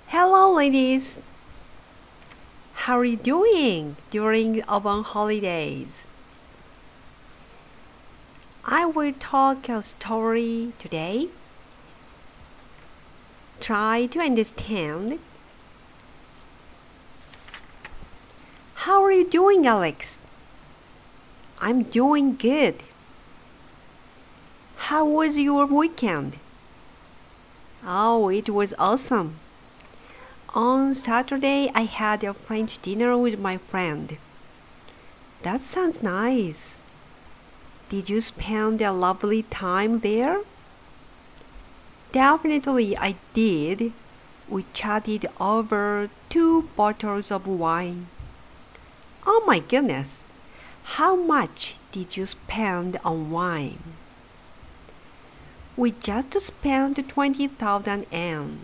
Hello, ladies. How are you doing during our holidays? I will talk a story today. Try to understand. How are you doing, Alex? I'm doing good. How was your weekend? Oh, it was awesome. On Saturday, I had a French dinner with my friend. That sounds nice. Did you spend a lovely time there? Definitely I did. We chatted over 2 bottles of wine. Oh my goodness! How much did you spend on wine? We just spent 20,000 yen.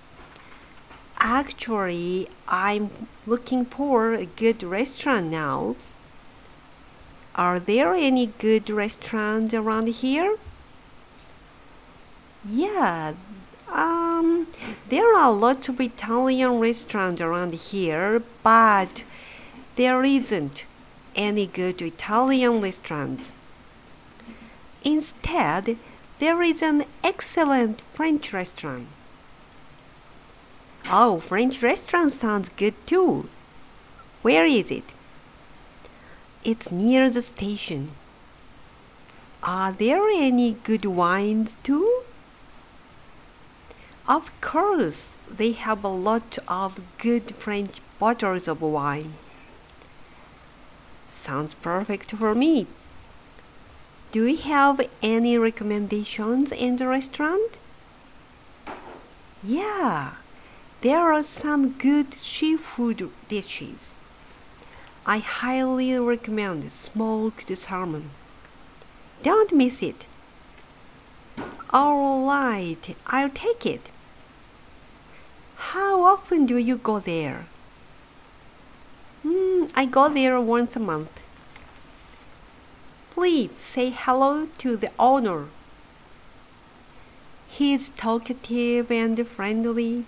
Actually, I'm looking for a good restaurant now. Are there any good restaurants around here? Yeah, there are lots of Italian restaurants around here, but there isn't any good Italian restaurants. Instead, there is an excellent French restaurant. Oh, French restaurant sounds good too. Where is it? It's near the station. Are there any good wines too? Of course, they have a lot of good French bottles of wine. Sounds perfect for me. Do you have any recommendations in the restaurant? Yeah, there are some good seafood dishes. I highly recommend smoked salmon. Don't miss it. All right, I'll take it. How often do you go there? I go there once a month. Please say hello to the owner. He is talkative and friendly.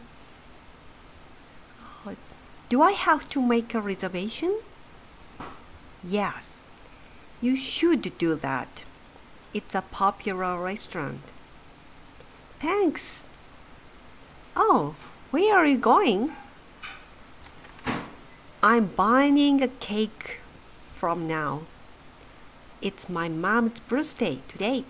Do I have to make a reservation? Yes, you should do that. It's a popular restaurant. Thanks. Oh, where are you going? I'm buying a cake from now. It's my mom's birthday today.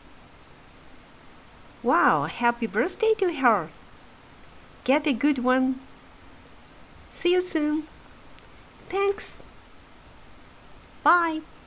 Wow, happy birthday to her. Get a good one. See you soon. Thanks. Bye.